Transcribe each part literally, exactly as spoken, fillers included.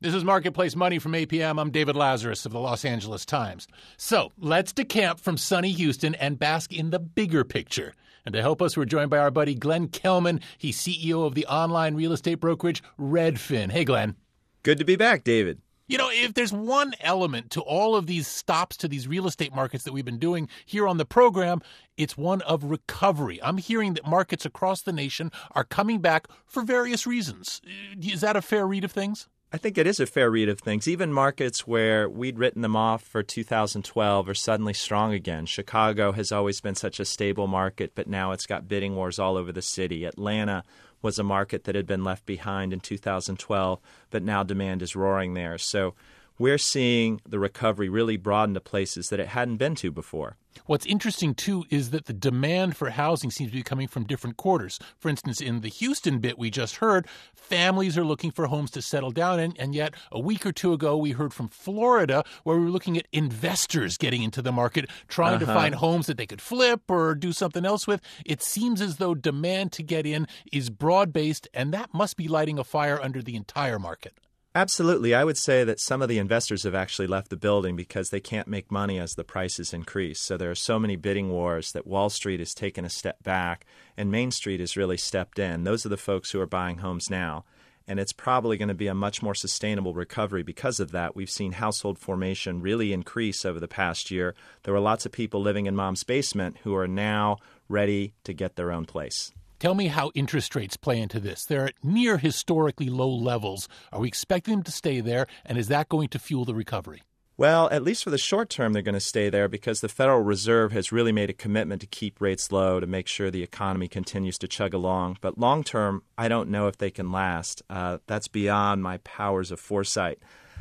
This is Marketplace Money from A P M. I'm David Lazarus of the Los Angeles Times. So let's decamp from sunny Houston and bask in the bigger picture. And to help us, we're joined by our buddy Glenn Kelman. He's C E O of the online real estate brokerage Redfin. Hey, Glenn. Good to be back, David. You know, if there's one element to all of these stops to these real estate markets that we've been doing here on the program, it's one of recovery. I'm hearing that markets across the nation are coming back for various reasons. Is that a fair read of things? I think it is a fair read of things. Even markets where we'd written them off for two thousand twelve are suddenly strong again. Chicago has always been such a stable market, but now it's got bidding wars all over the city. Atlanta was a market that had been left behind in two thousand twelve, but now demand is roaring there. So we're seeing the recovery really broaden to places that it hadn't been to before. What's interesting, too, is that the demand for housing seems to be coming from different quarters. For instance, in the Houston bit we just heard, families are looking for homes to settle down in, and yet a week or two ago we heard from Florida where we were looking at investors getting into the market, trying uh-huh. to find homes that they could flip or do something else with. It seems as though demand to get in is broad-based, and that must be lighting a fire under the entire market. Absolutely. I would say that some of the investors have actually left the building because they can't make money as the prices increase. So there are so many bidding wars that Wall Street has taken a step back and Main Street has really stepped in. Those are the folks who are buying homes now. And it's probably going to be a much more sustainable recovery because of that. We've seen household formation really increase over the past year. There were lots of people living in mom's basement who are now ready to get their own place. Tell me how interest rates play into this. They're at near historically low levels. Are we expecting them to stay there, and is that going to fuel the recovery? Well, at least for the short term, they're going to stay there because the Federal Reserve has really made a commitment to keep rates low to make sure the economy continues to chug along. But long term, I don't know if they can last. Uh, that's beyond my powers of foresight.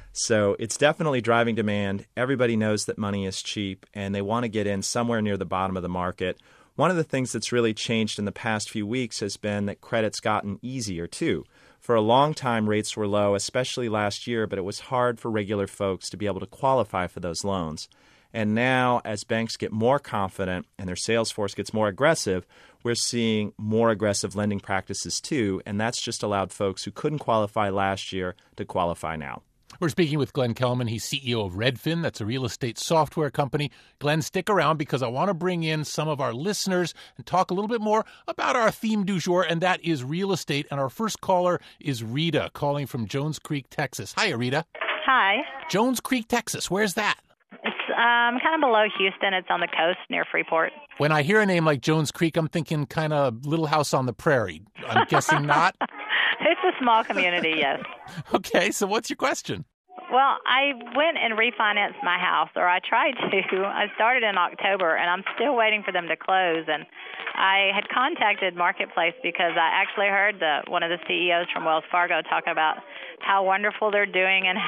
So it's definitely driving demand. Everybody knows that money is cheap, and they want to get in somewhere near the bottom of the market. One of the things that's really changed in the past few weeks has been that credit's gotten easier, too. For a long time, rates were low, especially last year, but it was hard for regular folks to be able to qualify for those loans. And now, as banks get more confident and their sales force gets more aggressive, we're seeing more aggressive lending practices, too, and that's just allowed folks who couldn't qualify last year to qualify now. We're speaking with Glenn Kelman. He's C E O of Redfin. That's a real estate software company. Glenn, stick around because I want to bring in some of our listeners and talk a little bit more about our theme du jour, and that is real estate. And our first caller is Rita, calling from Jones Creek, Texas. Hi, Rita. Hi. Jones Creek, Texas. Where's that? It's um, kind of below Houston. It's on the coast near Freeport. When I hear a name like Jones Creek, I'm thinking kind of Little House on the Prairie. I'm guessing not? It's a small community, yes. Okay, so what's your question? Well, I went and refinanced my house, or I tried to. I started in October, and I'm still waiting for them to close. And I had contacted Marketplace because I actually heard the, one of the C E Os from Wells Fargo talking about how wonderful they're doing and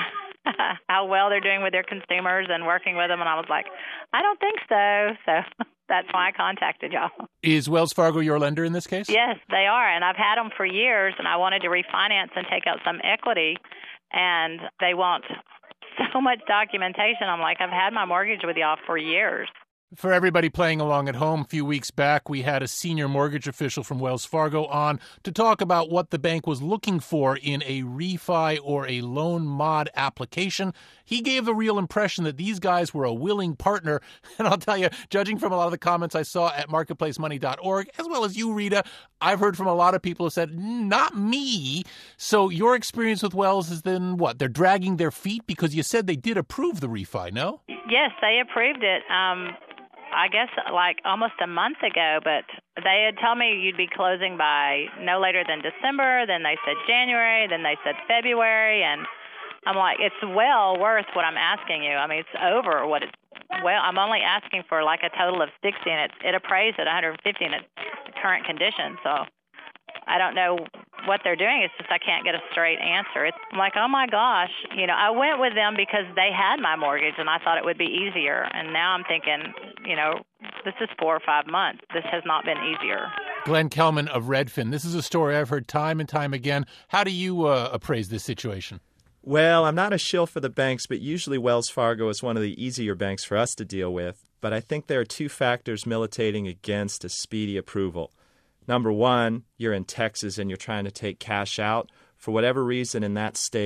how well they're doing with their consumers and working with them. And I was like, I don't think so. So that's why I contacted y'all. Is Wells Fargo your lender in this case? Yes, they are. And I've had them for years, and I wanted to refinance and take out some equity. And they want so much documentation. I'm like, I've had my mortgage with y'all for years. For everybody playing along at home, a few weeks back, we had a senior mortgage official from Wells Fargo on to talk about what the bank was looking for in a refi or a loan mod application. He gave a real impression that these guys were a willing partner. And I'll tell you, judging from a lot of the comments I saw at marketplace money dot org, as well as you, Rita, I've heard from a lot of people who said, not me. So your experience with Wells is then what? They're dragging their feet because you said they did approve the refi, no? Yes, they approved it. Um, I guess like almost a month ago, but they had told me you'd be closing by no later than December. Then they said January. Then they said February. And I'm like, it's well worth what I'm asking you. I mean, it's over what it's, well, I'm only asking for like a total of sixty, and it's, it appraised at one hundred fifty in its current condition. So I don't know what they're doing. It's just I can't get a straight answer. It's I'm like, oh, my gosh. You know, I went with them because they had my mortgage, and I thought it would be easier. And now I'm thinking, you know, this is four or five months. This has not been easier. Glenn Kelman of Redfin. This is a story I've heard time and time again. How do you uh, appraise this situation? Well, I'm not a shill for the banks, but usually Wells Fargo is one of the easier banks for us to deal with. But I think there are two factors militating against a speedy approval. Number one, you're in Texas and you're trying to take cash out. For whatever reason in that state,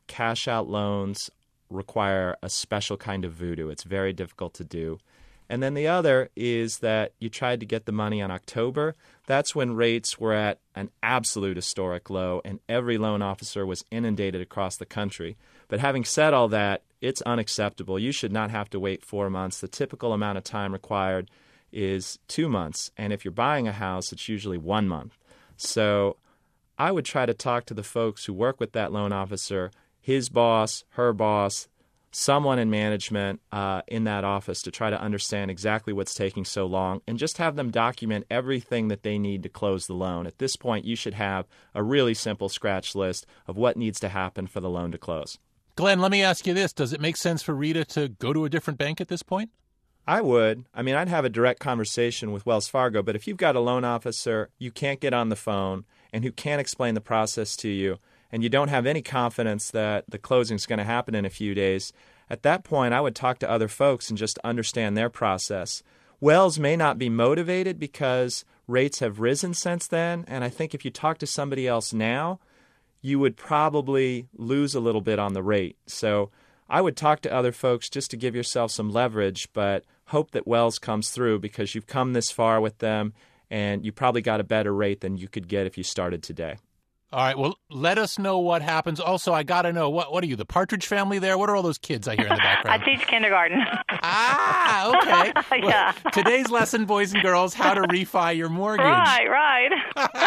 cash-out loans require a special kind of voodoo. It's very difficult to do. And then the other is that you tried to get the money in October. That's when rates were at an absolute historic low, and every loan officer was inundated across the country. But having said all that, it's unacceptable. You should not have to wait four months. The typical amount of time required is two months. And if you're buying a house, it's usually one month. So I would try to talk to the folks who work with that loan officer, his boss, her boss, someone in management uh, in that office to try to understand exactly what's taking so long and just have them document everything that they need to close the loan. At this point, you should have a really simple scratch list of what needs to happen for the loan to close. Glenn, let me ask you this. Does it make sense for Rita to go to a different bank at this point? I would. I mean, I'd have a direct conversation with Wells Fargo, but if you've got a loan officer you can't get on the phone and who can't explain the process to you, and you don't have any confidence that the closing is going to happen in a few days, at that point I would talk to other folks and just understand their process. Wells may not be motivated because rates have risen since then, and I think if you talk to somebody else now, you would probably lose a little bit on the rate. So I would talk to other folks just to give yourself some leverage, but hope that Wells comes through because you've come this far with them and you probably got a better rate than you could get if you started today. All right. Well, let us know what happens. Also, I got to know, what what are you, the Partridge Family there? What are all those kids I hear in the background? I teach kindergarten. Ah, okay. Yeah. Well, today's lesson, boys and girls, how to refi your mortgage. Right, right.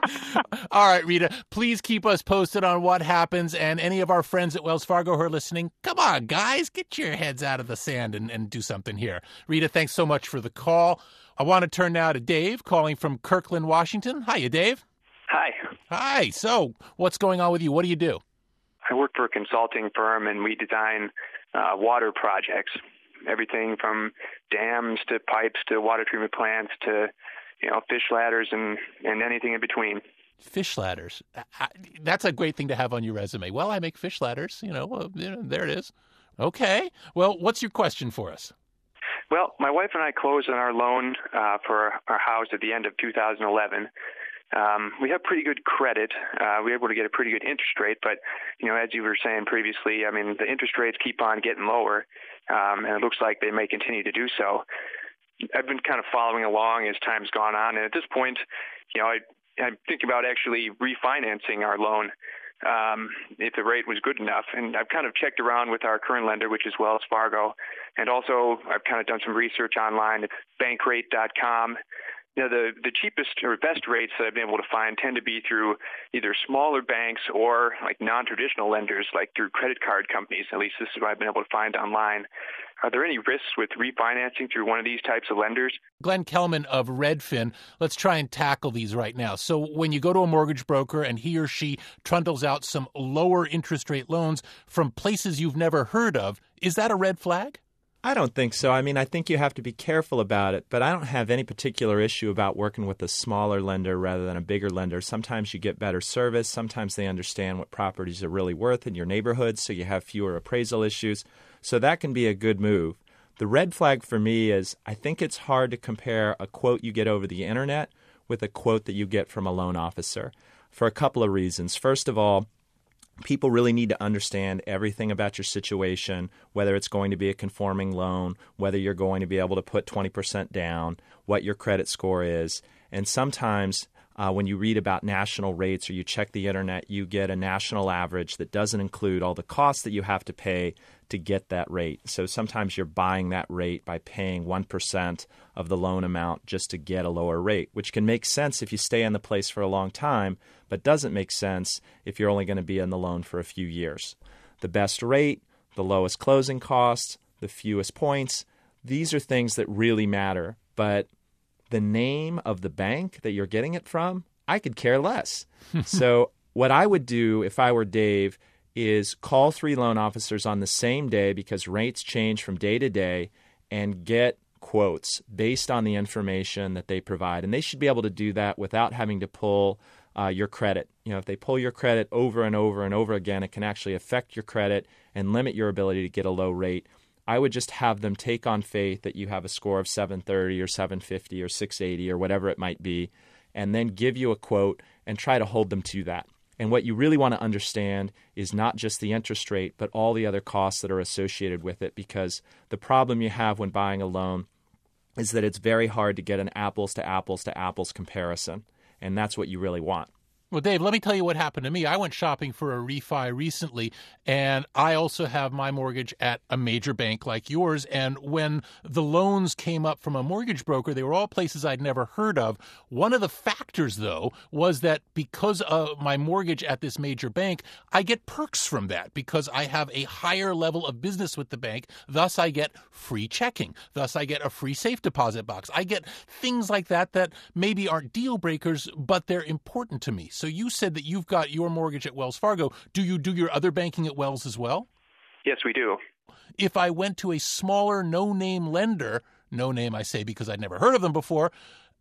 All right, Rita, please keep us posted on what happens. And any of our friends at Wells Fargo who are listening, come on, guys, get your heads out of the sand and, and do something here. Rita, thanks so much for the call. I want to turn now to Dave, calling from Kirkland, Washington. Hiya, Dave. Hi. Hi. So what's going on with you? What do you do? I work for a consulting firm, and we design uh, water projects, everything from dams to pipes to water treatment plants to, you know, fish ladders and, and anything in between. Fish ladders. That's a great thing to have on your resume. Well, I make fish ladders. You know, uh, you know there it is. Okay. Well, what's your question for us? Well, my wife and I closed on our loan uh, for our house at the end of two thousand eleven. Um, we have pretty good credit. Uh, we were able to get a pretty good interest rate, but, you know, as you were saying previously, I mean, the interest rates keep on getting lower, um, and it looks like they may continue to do so. I've been kind of following along as time's gone on, and at this point, you know, I, I'm thinking about actually refinancing our loan um, if the rate was good enough. And I've kind of checked around with our current lender, which is Wells Fargo, and also I've kind of done some research online at bankrate dot com. You know, the, the cheapest or best rates that I've been able to find tend to be through either smaller banks or like non-traditional lenders, like through credit card companies. At least this is what I've been able to find online. Are there any risks with refinancing through one of these types of lenders? Glenn Kelman of Redfin. Let's try and tackle these right now. So when you go to a mortgage broker and he or she trundles out some lower interest rate loans from places you've never heard of, is that a red flag? I don't think so. I mean, I think you have to be careful about it, but I don't have any particular issue about working with a smaller lender rather than a bigger lender. Sometimes you get better service. Sometimes they understand what properties are really worth in your neighborhood, so you have fewer appraisal issues. So that can be a good move. The red flag for me is I think it's hard to compare a quote you get over the internet with a quote that you get from a loan officer for a couple of reasons. First of all, people really need to understand everything about your situation, whether it's going to be a conforming loan, whether you're going to be able to put twenty percent down, what your credit score is. And sometimes uh, when you read about national rates or you check the internet, you get a national average that doesn't include all the costs that you have to pay to get that rate. So sometimes you're buying that rate by paying one percent of the loan amount just to get a lower rate, which can make sense if you stay in the place for a long time, but doesn't make sense if you're only going to be in the loan for a few years. The best rate, the lowest closing costs, the fewest points, these are things that really matter. But the name of the bank that you're getting it from, I could care less. So what I would do if I were Dave is call three loan officers on the same day because rates change from day to day and get quotes based on the information that they provide. And they should be able to do that without having to pull uh, your credit. You know, if they pull your credit over and over and over again, it can actually affect your credit and limit your ability to get a low rate. I would just have them take on faith that you have a score of seven thirty or seven fifty or six eighty or whatever it might be, and then give you a quote and try to hold them to that. And what you really want to understand is not just the interest rate, but all the other costs that are associated with it, because the problem you have when buying a loan is that it's very hard to get an apples to apples to apples comparison. And that's what you really want. Well, Dave, let me tell you what happened to me. I went shopping for a refi recently, and I also have my mortgage at a major bank like yours. And when the loans came up from a mortgage broker, they were all places I'd never heard of. One of the factors, though, was that because of my mortgage at this major bank, I get perks from that because I have a higher level of business with the bank. Thus, I get free checking. Thus, I get a free safe deposit box. I get things like that that maybe aren't deal breakers, but they're important to me. So you said that you've got your mortgage at Wells Fargo. Do you do your other banking at Wells as well? Yes, we do. If I went to a smaller no-name lender, no name I say because I'd never heard of them before,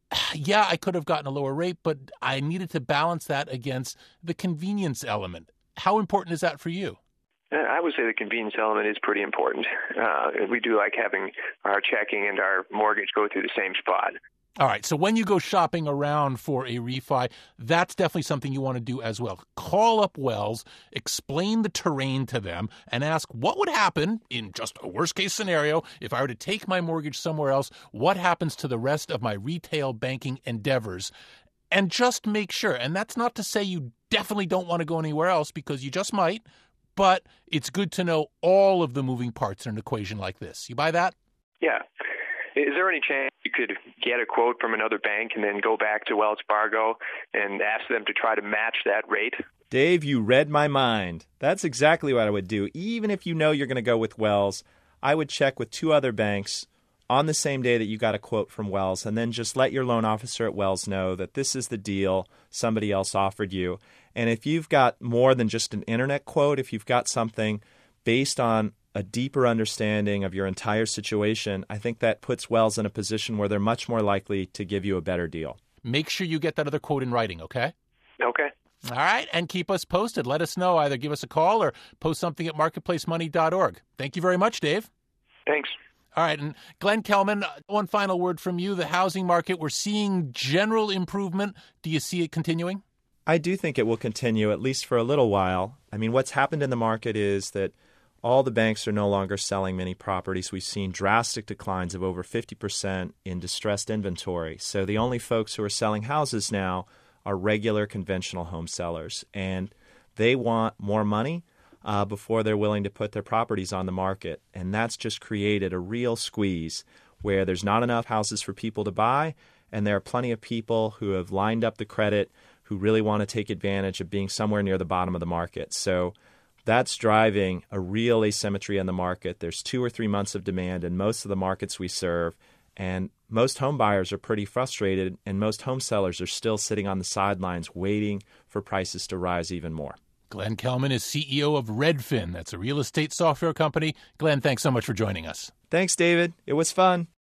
yeah, I could have gotten a lower rate, but I needed to balance that against the convenience element. How important is that for you? I would say the convenience element is pretty important. Uh, we do like having our checking and our mortgage go through the same spot. All right, so when you go shopping around for a refi, that's definitely something you want to do as well. Call up Wells, explain the terrain to them, and ask what would happen in just a worst-case scenario if I were to take my mortgage somewhere else, what happens to the rest of my retail banking endeavors? And just make sure, and that's not to say you definitely don't want to go anywhere else because you just might, but it's good to know all of the moving parts in an equation like this. You buy that? Yeah. Is there any chance you could get a quote from another bank and then go back to Wells Fargo and ask them to try to match that rate? Dave, you read my mind. That's exactly what I would do. Even if you know you're going to go with Wells, I would check with two other banks on the same day that you got a quote from Wells, and then just let your loan officer at Wells know that this is the deal somebody else offered you. And if you've got more than just an internet quote, if you've got something based on a deeper understanding of your entire situation, I think that puts Wells in a position where they're much more likely to give you a better deal. Make sure you get that other quote in writing, okay? Okay. All right, and keep us posted. Let us know. Either give us a call or post something at marketplace money dot org. Thank you very much, Dave. Thanks. All right, and Glenn Kelman, one final word from you. The housing market, we're seeing general improvement. Do you see it continuing? I do think it will continue, at least for a little while. I mean, what's happened in the market is that all the banks are no longer selling many properties. We've seen drastic declines of over fifty percent in distressed inventory. So the only folks who are selling houses now are regular conventional home sellers, and they want more money uh, before they're willing to put their properties on the market. And that's just created a real squeeze where there's not enough houses for people to buy, and there are plenty of people who have lined up the credit who really want to take advantage of being somewhere near the bottom of the market. So that's driving a real asymmetry in the market. There's two or three months of demand in most of the markets we serve, and most home buyers are pretty frustrated, and most home sellers are still sitting on the sidelines waiting for prices to rise even more. Glenn Kelman is C E O of Redfin. That's a real estate software company. Glenn, thanks so much for joining us. Thanks, David. It was fun.